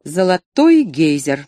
Золотой гейзер.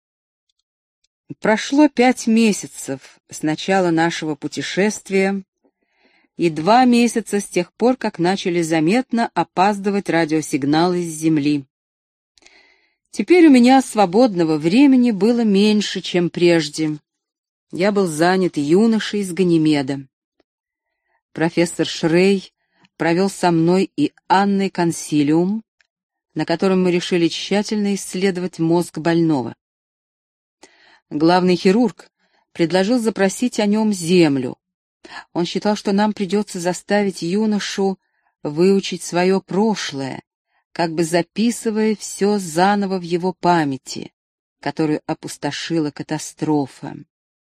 Прошло 5 месяцев с начала нашего путешествия и 2 месяца с тех пор, как начали заметно опаздывать радиосигналы с Земли. Теперь у меня свободного времени было меньше, чем прежде. Я был занят юношей из Ганимеда. Профессор Шрей провел со мной и Анной консилиум, на котором мы решили тщательно исследовать мозг больного. Главный хирург предложил запросить о нем Землю. Он считал, что нам придется заставить юношу выучить свое прошлое, как бы записывая все заново в его памяти, которую опустошила катастрофа.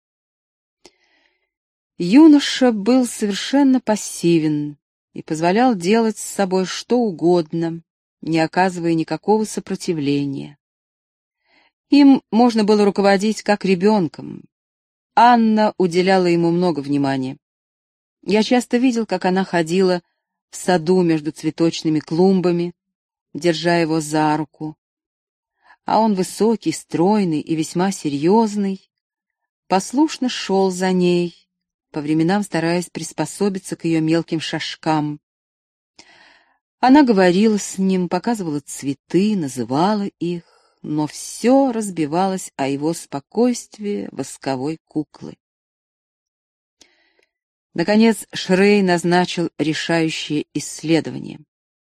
Юноша был совершенно пассивен и позволял делать с собой что угодно, не оказывая никакого сопротивления. Им можно было руководить как ребенком. Анна уделяла ему много внимания. Я часто видел, как она ходила в саду между цветочными клумбами, держа его за руку. А он высокий, стройный и весьма серьезный, послушно шел за ней, по временам стараясь приспособиться к ее мелким шажкам. Она говорила с ним, показывала цветы, называла их, но все разбивалось о его спокойствие восковой куклы. Наконец Шрей назначил решающее исследование.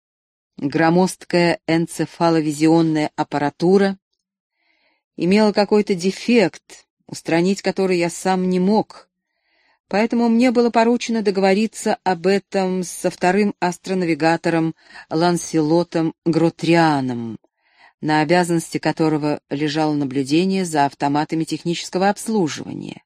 Громоздкая энцефаловизионная аппаратура имела какой-то дефект, устранить который я сам не мог, поэтому мне было поручено договориться об этом со вторым астронавигатором Ланселотом Гротрианом, на обязанности которого лежало наблюдение за автоматами технического обслуживания.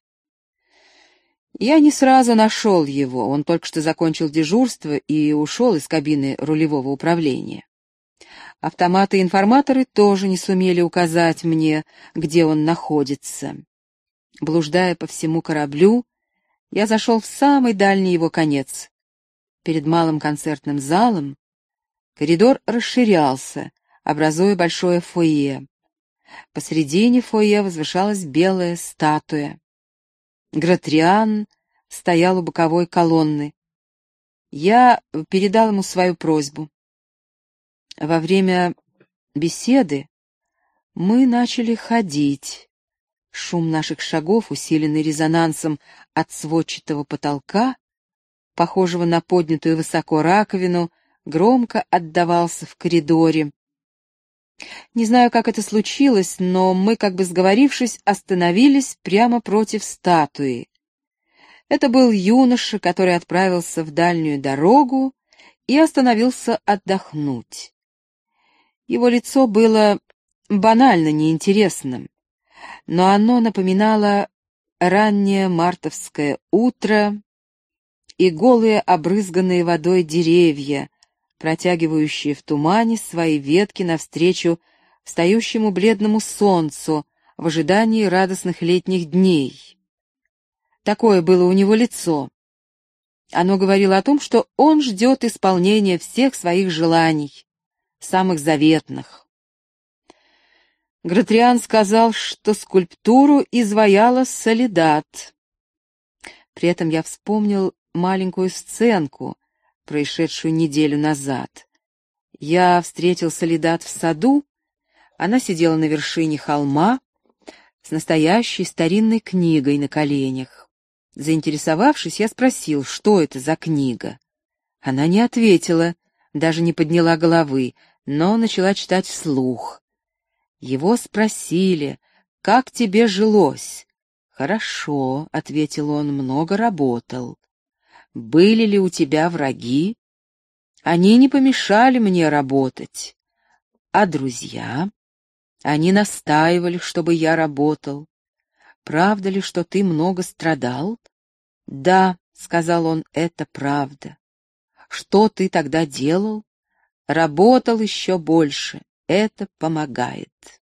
Я не сразу нашел его, он только что закончил дежурство и ушел из кабины рулевого управления. Автоматы-информаторы тоже не сумели указать мне, где он находится. Блуждая по всему кораблю, я зашел в самый дальний его конец. Перед малым концертным залом коридор расширялся, образуя большое фойе. Посредине фойе возвышалась белая статуя. Гротриан стоял у боковой колонны. Я передал ему свою просьбу. Во время беседы мы начали ходить. Шум наших шагов, усиленный резонансом от сводчатого потолка, похожего на поднятую высоко раковину, громко отдавался в коридоре. Не знаю, как это случилось, но мы, как бы сговорившись, остановились прямо против статуи. Это был юноша, который отправился в дальнюю дорогу и остановился отдохнуть. Его лицо было банально неинтересным, но оно напоминало раннее мартовское утро и голые обрызганные водой деревья, протягивающие в тумане свои ветки навстречу встающему бледному солнцу в ожидании радостных летних дней. Такое было у него лицо. Оно говорило о том, что он ждет исполнения всех своих желаний, самых заветных. Гротриан сказал, что скульптуру изваяла Соледат. При этом я вспомнил маленькую сценку, происшедшую неделю назад. Я встретил Соледат в саду, она сидела на вершине холма с настоящей старинной книгой на коленях. Заинтересовавшись, я спросил, что это за книга. Она не ответила, даже не подняла головы, но начала читать вслух. Его спросили, «Как тебе жилось?» «Хорошо», — ответил он, — «много работал». «Были ли у тебя враги?» «Они не помешали мне работать». «А друзья?» «Они настаивали, чтобы я работал». «Правда ли, что ты много страдал?» «Да», — сказал он, — «это правда». «Что ты тогда делал?» «Работал еще больше. Это помогает».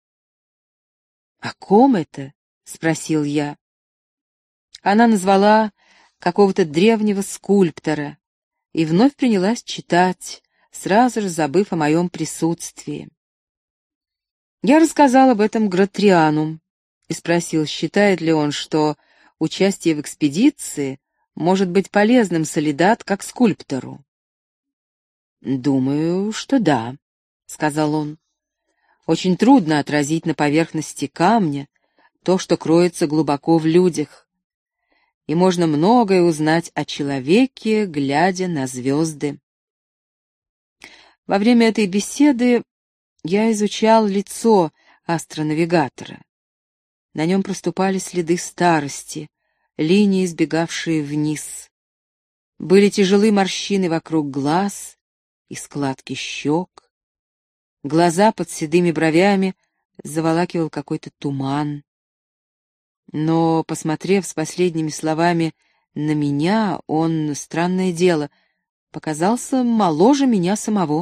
«О ком это?» — спросил я. Она назвала какого-то древнего скульптора и вновь принялась читать, сразу же забыв о моем присутствии. Я рассказал об этом Гратриану и спросил, считает ли он, что участие в экспедиции может быть полезным Солидат как скульптору. «Думаю, что да», — сказал он. «Очень трудно отразить на поверхности камня то, что кроется глубоко в людях, и можно многое узнать о человеке, глядя на звезды». Во время этой беседы я изучал лицо астронавигатора. На нем проступали следы старости, линии, сбегавшие вниз. Были тяжелые морщины вокруг глаз и складки щек. Глаза под седыми бровями заволакивал какой-то туман. Но, посмотрев с последними словами на меня, он, странное дело, показался моложе меня самого.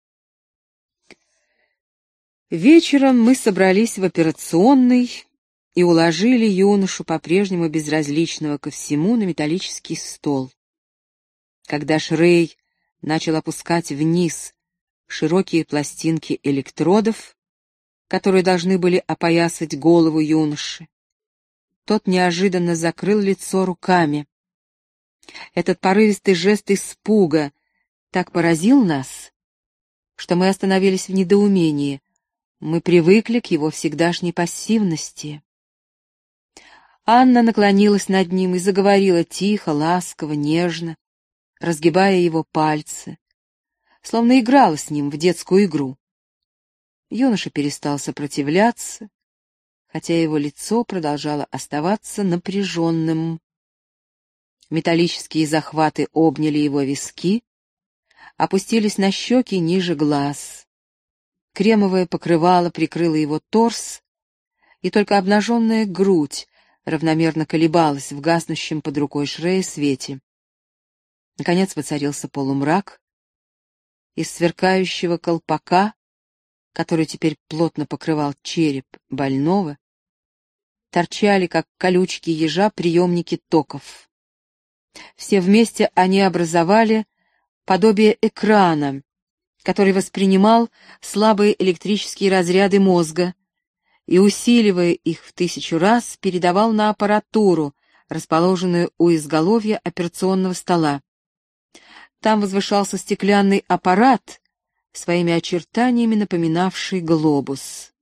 Вечером мы собрались в операционной и уложили юношу, по-прежнему безразличного ко всему, на металлический стол. Когда Шрей начал опускать вниз широкие пластинки электродов, которые должны были опоясать голову юноши, тот неожиданно закрыл лицо руками. Этот порывистый жест испуга так поразил нас, что мы остановились в недоумении. Мы привыкли к его всегдашней пассивности. Анна наклонилась над ним и заговорила тихо, ласково, нежно, разгибая его пальцы, словно играла с ним в детскую игру. Юноша перестал сопротивляться, хотя его лицо продолжало оставаться напряженным. Металлические захваты обняли его виски, опустились на щеки ниже глаз. Кремовое покрывало прикрыло его торс, и только обнаженная грудь равномерно колебалась в гаснущем под рукой Шрея свете. Наконец воцарился полумрак. Из сверкающего колпака, который теперь плотно покрывал череп больного, торчали, как колючки ежа, приемники токов. Все вместе они образовали подобие экрана, который воспринимал слабые электрические разряды мозга и, усиливая их в 1000 раз, передавал на аппаратуру, расположенную у изголовья операционного стола. Там возвышался стеклянный аппарат, своими очертаниями напоминавший глобус.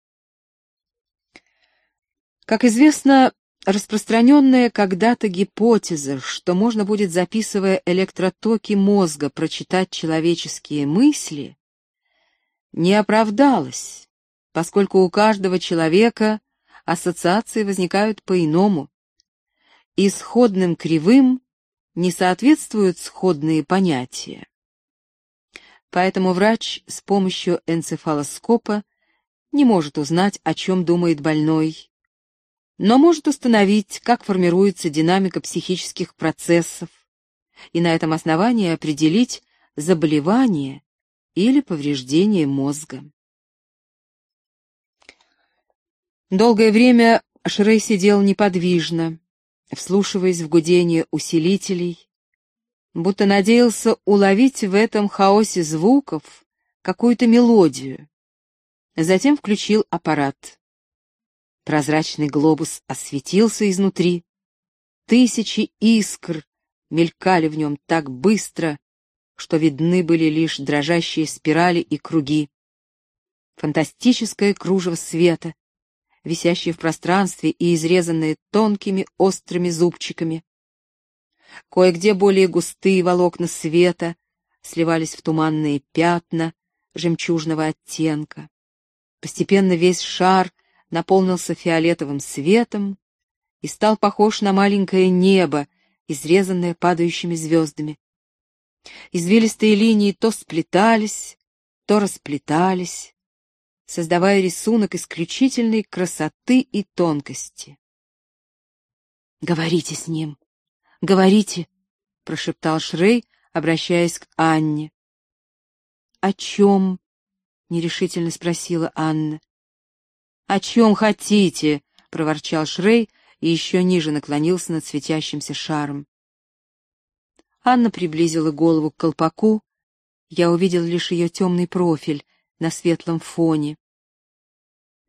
Как известно, распространенная когда-то гипотеза, что можно будет, записывая электротоки мозга, прочитать человеческие мысли, не оправдалась, поскольку у каждого человека ассоциации возникают по-иному, и сходным кривым не соответствуют сходные понятия. Поэтому врач с помощью энцефалоскопа не может узнать, о чем думает больной, но может установить, как формируется динамика психических процессов, и на этом основании определить заболевание или повреждение мозга. Долгое время Шрей сидел неподвижно, вслушиваясь в гудение усилителей, будто надеялся уловить в этом хаосе звуков какую-то мелодию. Затем включил аппарат. Прозрачный глобус осветился изнутри. 1000 искр мелькали в нем так быстро, что видны были лишь дрожащие спирали и круги. Фантастическое кружево света, висящее в пространстве и изрезанное тонкими острыми зубчиками. Кое-где более густые волокна света сливались в туманные пятна жемчужного оттенка. Постепенно весь шар наполнился фиолетовым светом и стал похож на маленькое небо, изрезанное падающими звездами. Извилистые линии то сплетались, то расплетались, создавая рисунок исключительной красоты и тонкости. «Говорите с ним, говорите», — прошептал Шрей, обращаясь к Анне. «О чем?» — нерешительно спросила Анна. «О чем хотите?» — проворчал Шрей и еще ниже наклонился над светящимся шаром. Анна приблизила голову к колпаку. Я увидел лишь ее темный профиль на светлом фоне.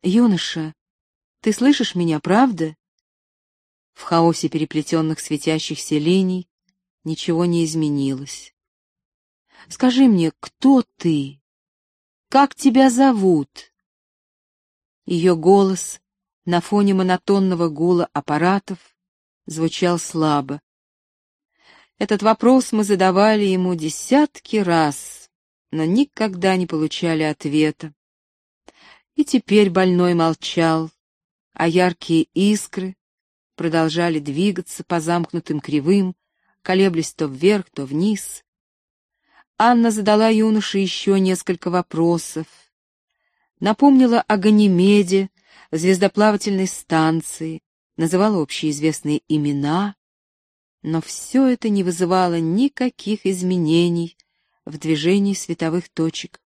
Юноша, ты слышишь меня, правда? В хаосе переплетенных светящихся линий ничего не изменилось. Скажи мне, кто ты? Как тебя зовут? Ее голос на фоне монотонного гула аппаратов звучал слабо. Этот вопрос мы задавали ему десятки раз, но никогда не получали ответа. И теперь больной молчал, а яркие искры продолжали двигаться по замкнутым кривым, колеблясь то вверх, то вниз. Анна задала юноше еще несколько вопросов. Напомнила о Ганимеде, звездоплавательной станции, называла общеизвестные имена, но все это не вызывало никаких изменений в движении световых точек.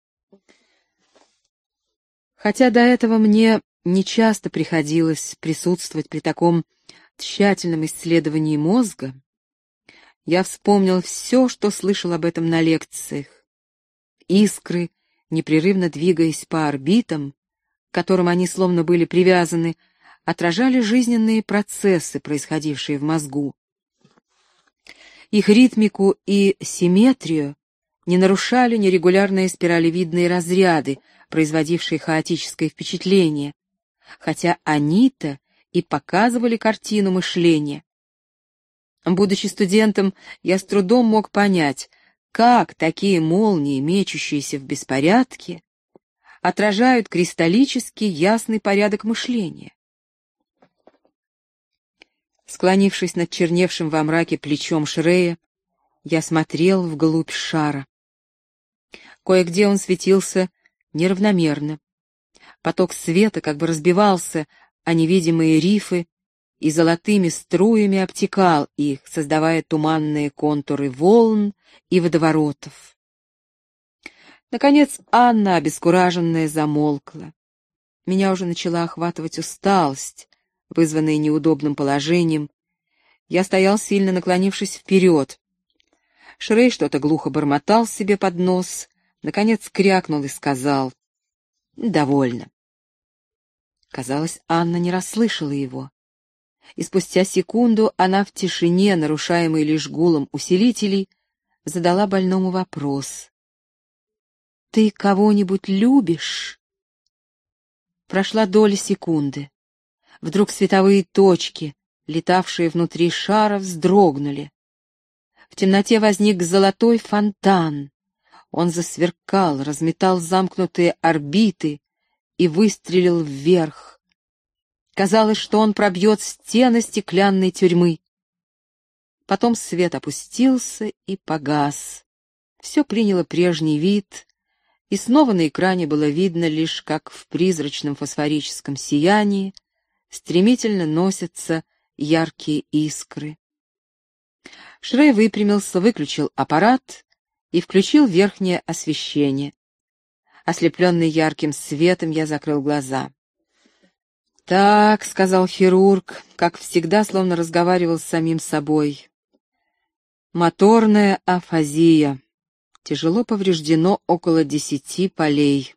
Хотя до этого мне нечасто приходилось присутствовать при таком тщательном исследовании мозга, я вспомнил все, что слышал об этом на лекциях. Искры, непрерывно двигаясь по орбитам, к которым они словно были привязаны, отражали жизненные процессы, происходившие в мозгу. Их ритмику и симметрию не нарушали нерегулярные спиралевидные разряды, производившие хаотическое впечатление, хотя они-то и показывали картину мышления. Будучи студентом, я с трудом мог понять, как такие молнии, мечущиеся в беспорядке, отражают кристаллически ясный порядок мышления. Склонившись над черневшим во мраке плечом Шрея, я смотрел вглубь шара. Кое-где он светился неравномерно. Поток света как бы разбивался о невидимые рифы и золотыми струями обтекал их, создавая туманные контуры волн и водоворотов. Наконец Анна, обескураженная, замолкла. Меня уже начала охватывать усталость, вызванная неудобным положением. Я стоял, сильно наклонившись вперед. Шрей что-то глухо бормотал себе под нос, наконец крякнул и сказал: «Довольно». Казалось, Анна не расслышала его. И спустя секунду она в тишине, нарушаемой лишь гулом усилителей, задала больному вопрос. «Ты кого-нибудь любишь?» Прошла доля секунды. Вдруг световые точки, летавшие внутри шара, вздрогнули. В темноте возник золотой фонтан. Он засверкал, разметал замкнутые орбиты и выстрелил вверх. Казалось, что он пробьет стены стеклянной тюрьмы. Потом свет опустился и погас. Все приняло прежний вид, и снова на экране было видно лишь, как в призрачном фосфорическом сиянии стремительно носятся яркие искры. Шрей выпрямился, выключил аппарат и включил верхнее освещение. Ослепленный ярким светом, я закрыл глаза. «Так», — сказал хирург, как всегда, словно разговаривал с самим собой. «Моторная афазия. Тяжело повреждено около 10 полей».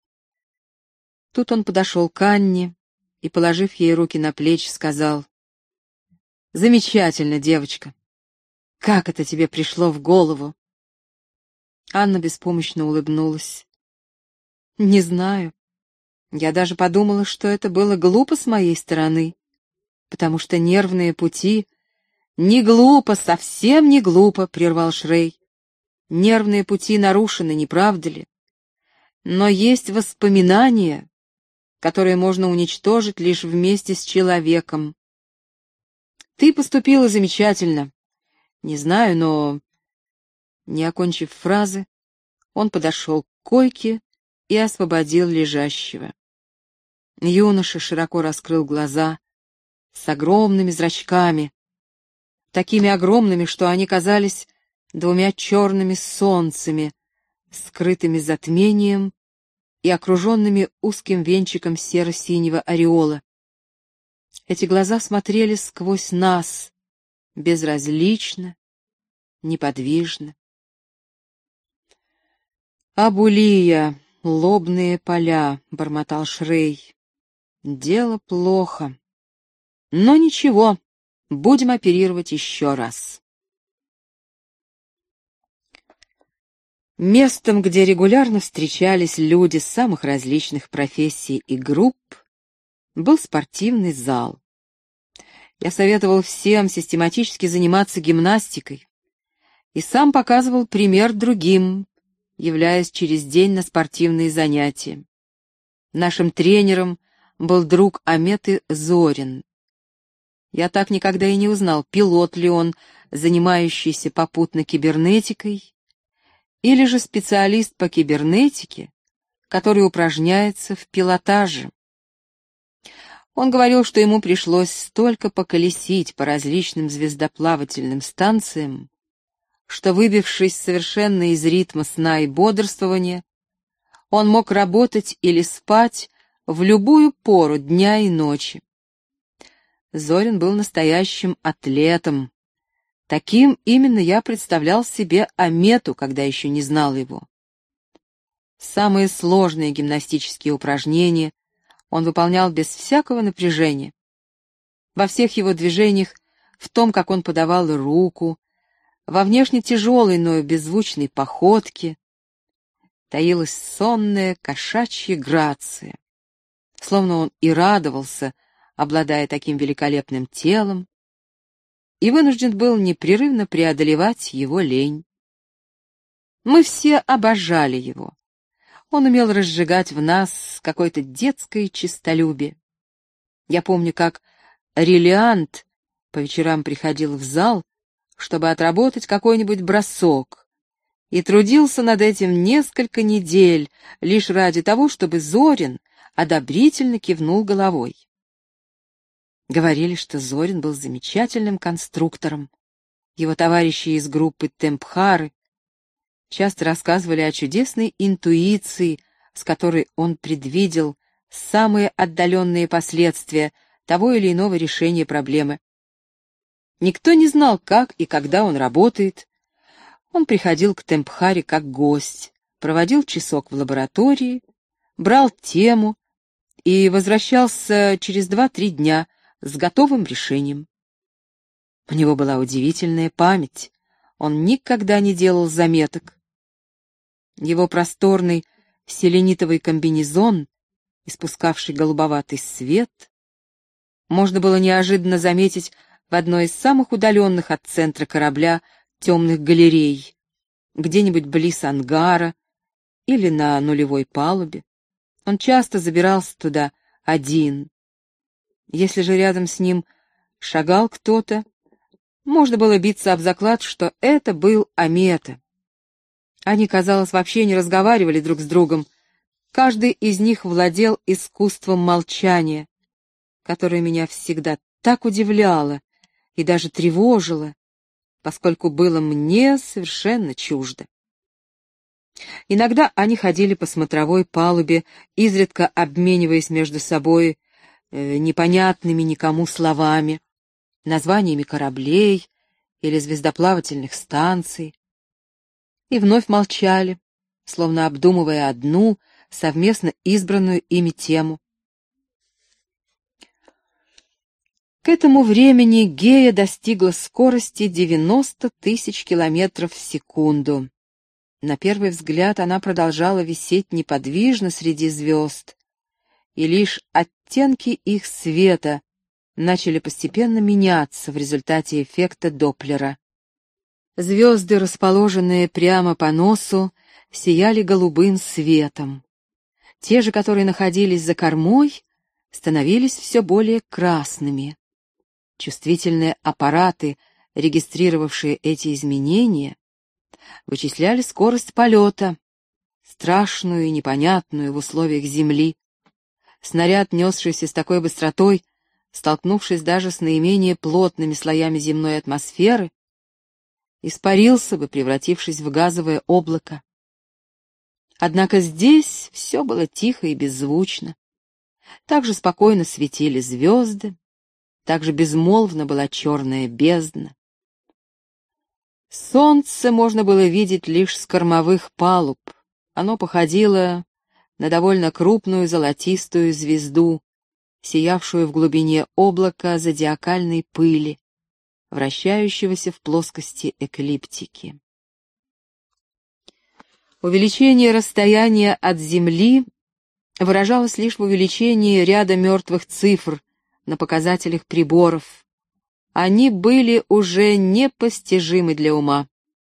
Тут он подошел к Анне и, положив ей руки на плечи, сказал: «Замечательно, девочка. Как это тебе пришло в голову?» Анна беспомощно улыбнулась. «Не знаю. Я даже подумала, что это было глупо с моей стороны, потому что нервные пути...» «Не глупо, совсем не глупо», — прервал Шрей. «Нервные пути нарушены, не правда ли? Но есть воспоминания, которые можно уничтожить лишь вместе с человеком. Ты поступила замечательно. Не знаю, но...» Не окончив фразы, он подошел к койке и освободил лежащего. Юноша широко раскрыл глаза с огромными зрачками, такими огромными, что они казались 2 черными солнцами, скрытыми затмением и окруженными узким венчиком серо-синего ореола. Эти глаза смотрели сквозь нас, безразлично, неподвижно. «Абулия», лобные поля», — бормотал Шрей. «Дело плохо. Но ничего, будем оперировать еще раз». Местом, где регулярно встречались люди самых различных профессий и групп, был спортивный зал. Я советовал всем систематически заниматься гимнастикой и сам показывал пример другим, являясь через день на спортивные занятия. Нашим тренером был друг Аметы Зорин. Я так никогда и не узнал, пилот ли он, занимающийся попутно кибернетикой, или же специалист по кибернетике, который упражняется в пилотаже. Он говорил, что ему пришлось столько поколесить по различным звездоплавательным станциям, что, выбившись совершенно из ритма сна и бодрствования, он мог работать или спать в любую пору дня и ночи. Зорин был настоящим атлетом. Таким именно я представлял себе Амету, когда еще не знал его. Самые сложные гимнастические упражнения он выполнял без всякого напряжения. Во всех его движениях, в том, как он подавал руку, во внешне тяжелой, но беззвучной походке, таилась сонная кошачья грация, словно он и радовался, обладая таким великолепным телом, и вынужден был непрерывно преодолевать его лень. Мы все обожали его. Он умел разжигать в нас какое-то детское честолюбие. Я помню, как Релиант по вечерам приходил в зал, чтобы отработать какой-нибудь бросок, и трудился над этим несколько недель лишь ради того, чтобы Зорин одобрительно кивнул головой. Говорили, что Зорин был замечательным конструктором. Его товарищи из группы Темпхары часто рассказывали о чудесной интуиции, с которой он предвидел самые отдаленные последствия того или иного решения проблемы. Никто не знал, как и когда он работает. Он приходил к Темпхаре как гость, проводил часок в лаборатории, брал тему и возвращался через 2-3 дня с готовым решением. У него была удивительная память, он никогда не делал заметок. Его просторный селенитовый комбинезон, испускавший голубоватый свет, можно было неожиданно заметить в одной из самых удаленных от центра корабля темных галерей, где-нибудь близ ангара или на нулевой палубе. Он часто забирался туда один. Если же рядом с ним шагал кто-то, можно было биться об заклад, что это был Амета. Они, казалось, вообще не разговаривали друг с другом. Каждый из них владел искусством молчания, которое меня всегда так удивляло и даже тревожило, поскольку было мне совершенно чуждо. Иногда они ходили по смотровой палубе, изредка обмениваясь между собой непонятными никому словами, названиями кораблей или звездоплавательных станций, и вновь молчали, словно обдумывая одну совместно избранную ими тему. К этому времени Гея достигла скорости 90 тысяч километров в секунду. На первый взгляд она продолжала висеть неподвижно среди звезд, и лишь оттенки их света начали постепенно меняться в результате эффекта Доплера. Звезды, расположенные прямо по носу, сияли голубым светом. Те же, которые находились за кормой, становились все более красными. Чувствительные аппараты, регистрировавшие эти изменения, вычисляли скорость полета, страшную и непонятную в условиях Земли. Снаряд, несшийся с такой быстротой, столкнувшись даже с наименее плотными слоями земной атмосферы, испарился бы, превратившись в газовое облако. Однако здесь все было тихо и беззвучно. Так же спокойно светили звезды, так же безмолвно была черная бездна. Солнце можно было видеть лишь с кормовых палуб. Оно походило на довольно крупную золотистую звезду, сиявшую в глубине облака зодиакальной пыли, вращающегося в плоскости эклиптики. Увеличение расстояния от Земли выражалось лишь в увеличении ряда мертвых цифр на показателях приборов. Они были уже непостижимы для ума.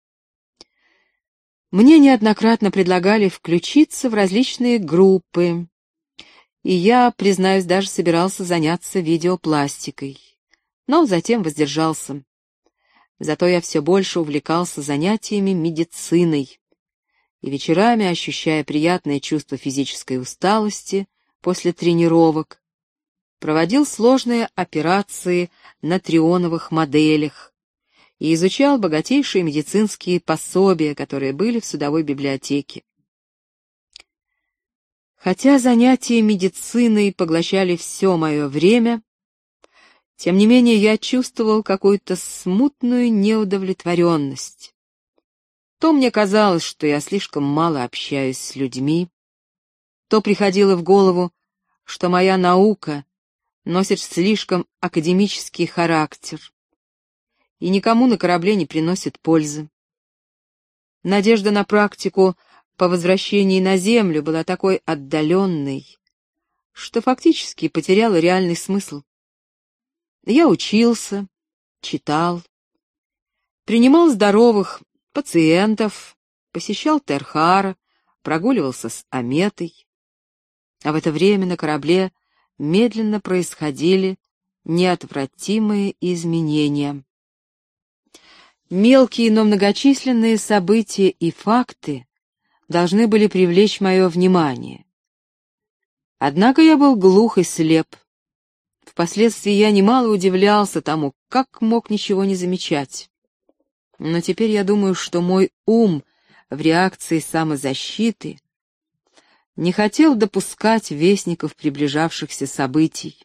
Мне неоднократно предлагали включиться в различные группы, и я, признаюсь, даже собирался заняться видеопластикой, но затем воздержался. Зато я все больше увлекался занятиями медициной, и вечерами, ощущая приятное чувство физической усталости после тренировок, проводил сложные операции на трионовых моделях и изучал богатейшие медицинские пособия, которые были в судовой библиотеке. Хотя занятия медициной поглощали все мое время, тем не менее я чувствовал какую-то смутную неудовлетворенность. То мне казалось, что я слишком мало общаюсь с людьми, то приходило в голову, что моя наука носит слишком академический характер и никому на корабле не приносит пользы. Надежда на практику по возвращении на Землю была такой отдаленной, что фактически потеряла реальный смысл. Я учился, читал, принимал здоровых пациентов, посещал Терхара, прогуливался с Аметой. А в это время на корабле медленно происходили неотвратимые изменения. Мелкие, но многочисленные события и факты должны были привлечь мое внимание. Однако я был глух и слеп. Впоследствии я немало удивлялся тому, как мог ничего не замечать. Но теперь я думаю, что мой ум в реакции самозащиты не хотел допускать вестников приближавшихся событий.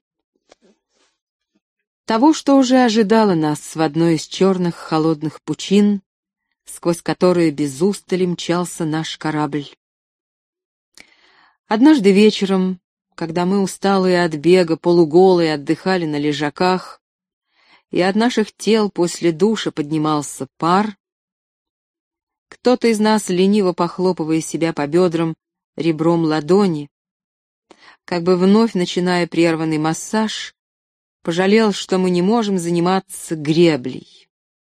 Того, что уже ожидало нас в одной из черных холодных пучин, сквозь которые без устали мчался наш корабль. Однажды вечером, когда мы, усталые от бега, полуголые, отдыхали на лежаках, и от наших тел после душа поднимался пар, кто-то из нас, лениво похлопывая себя по бедрам ребром ладони, как бы вновь начиная прерванный массаж, пожалел, что мы не можем заниматься греблей.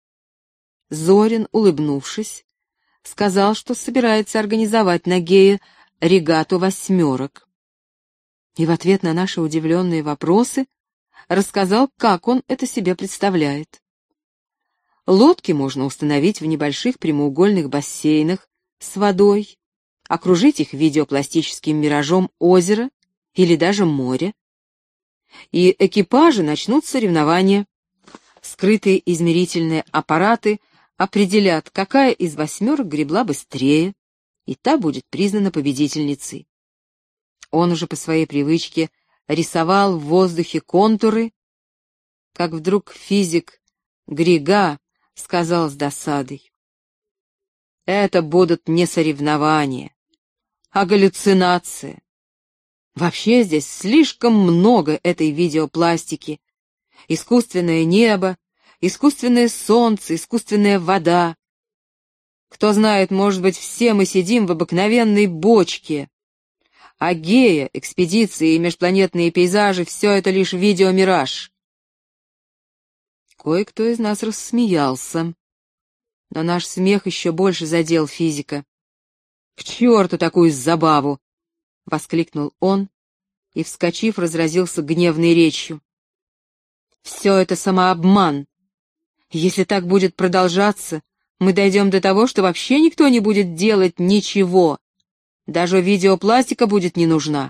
Зорин, улыбнувшись, сказал, что собирается организовать на Гее регату восьмерок. И в ответ на наши удивленные вопросы рассказал, как он это себе представляет. Лодки можно установить в небольших прямоугольных бассейнах с водой, окружить их видеопластическим миражом озера или даже моря. И экипажи начнут соревнования. Скрытые измерительные аппараты определят, какая из восьмерок гребла быстрее, и та будет признана победительницей. Он уже по своей привычке рисовал в воздухе контуры, как вдруг физик Грига сказал с досадой: «Это будут не соревнования, а галлюцинация. Вообще здесь слишком много этой видеопластики. Искусственное небо, искусственное солнце, искусственная вода. Кто знает, может быть, все мы сидим в обыкновенной бочке. А Гея, экспедиции и межпланетные пейзажи — все это лишь видеомираж». Кое-кто из нас рассмеялся, но наш смех еще больше задел физика. «К черту такую забаву!» — воскликнул он и, вскочив, разразился гневной речью. «Все это самообман. Если так будет продолжаться, мы дойдем до того, что вообще никто не будет делать ничего. Даже видеопластика будет не нужна.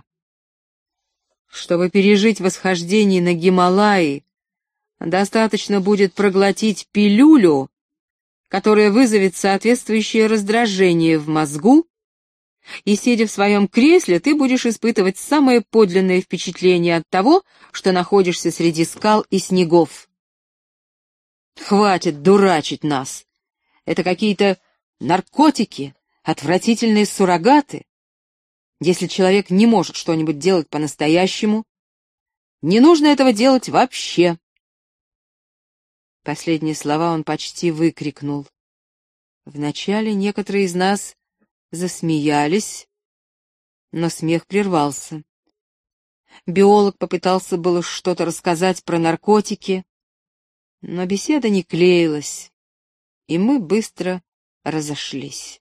Чтобы пережить восхождение на Гималаи, достаточно будет проглотить пилюлю, которая вызовет соответствующее раздражение в мозгу, и, сидя в своем кресле, ты будешь испытывать самое подлинное впечатление от того, что находишься среди скал и снегов. Хватит дурачить нас. Это какие-то наркотики, отвратительные суррогаты. Если человек не может что-нибудь делать по-настоящему, не нужно этого делать вообще. Последние слова он почти выкрикнул. Вначале некоторые из нас засмеялись, но смех прервался. Биолог попытался было что-то рассказать про наркотики, но беседа не клеилась, и мы быстро разошлись.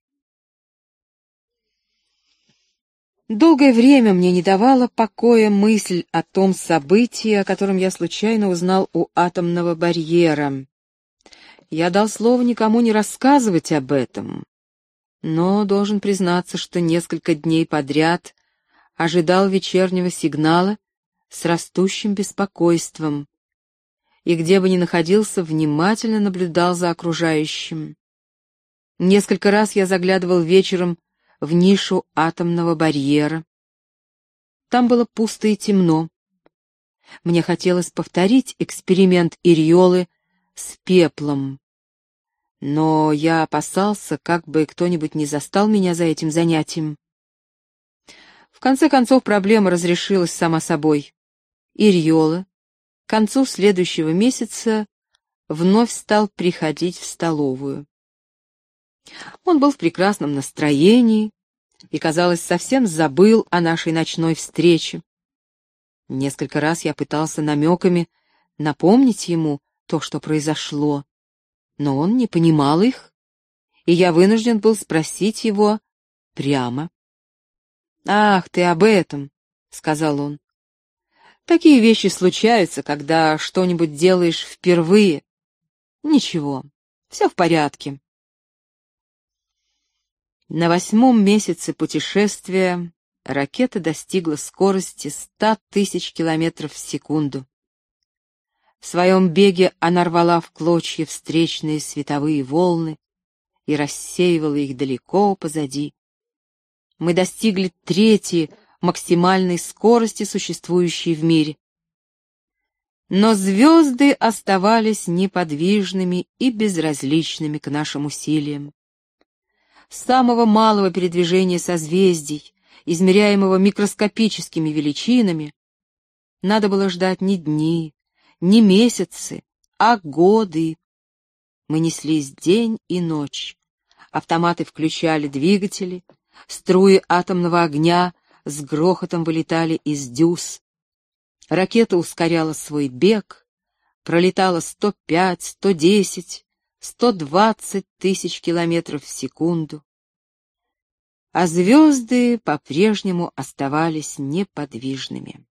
Долгое время мне не давала покоя мысль о том событии, о котором я случайно узнал у атомного барьера. Я дал слово никому не рассказывать об этом, но должен признаться, что несколько дней подряд ожидал вечернего сигнала с растущим беспокойством, и где бы ни находился, внимательно наблюдал за окружающим. Несколько раз я заглядывал вечером в нишу атомного барьера. Там было пусто и темно. Мне хотелось повторить эксперимент Ирьолы с пеплом, но я опасался, как бы кто-нибудь не застал меня за этим занятием. В конце концов, проблема разрешилась сама собой. Ирьола к концу следующего месяца вновь стал приходить в столовую. Он был в прекрасном настроении и, казалось, совсем забыл о нашей ночной встрече. Несколько раз я пытался намеками напомнить ему то, что произошло, но он не понимал их, и я вынужден был спросить его прямо. «Ах, ты об этом», — сказал он. «Такие вещи случаются, когда что-нибудь делаешь впервые. Ничего, все в порядке». На 8-м месяце путешествия ракета достигла скорости 100 тысяч километров в секунду. В своем беге она рвала в клочья встречные световые волны и рассеивала их далеко позади. Мы достигли 3-й максимальной скорости, существующей в мире. Но звезды оставались неподвижными и безразличными к нашим усилиям. Самого малого передвижения созвездий, измеряемого микроскопическими величинами, надо было ждать не дни, не месяцы, а годы. Мы неслись день и ночь. Автоматы включали двигатели, струи атомного огня с грохотом вылетали из дюз. Ракета ускоряла свой бег, пролетала 105, 110, 120 тысяч километров в секунду. А звезды по-прежнему оставались неподвижными.